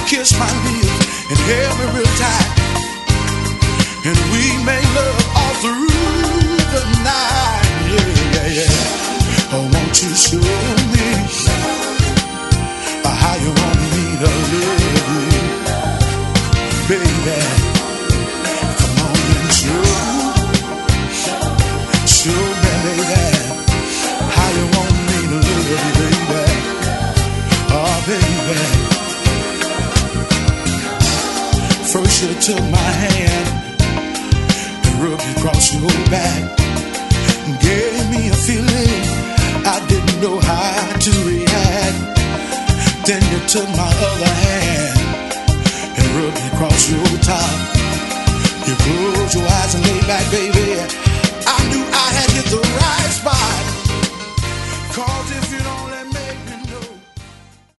kiss my lips and held me real tight. And we made love all through the night. Yeah, yeah, yeah. Oh, won't you show me how you want me to love you, baby? Come on and show me, baby, how you want me to love you, baby. Oh, baby. First you took my hand and rubbed it across your back, gave me a feeling I didn't know how to react. Then you took my other hand and rubbed it across your top. You closed your eyes and lay back, baby. I knew I had hit the right spot.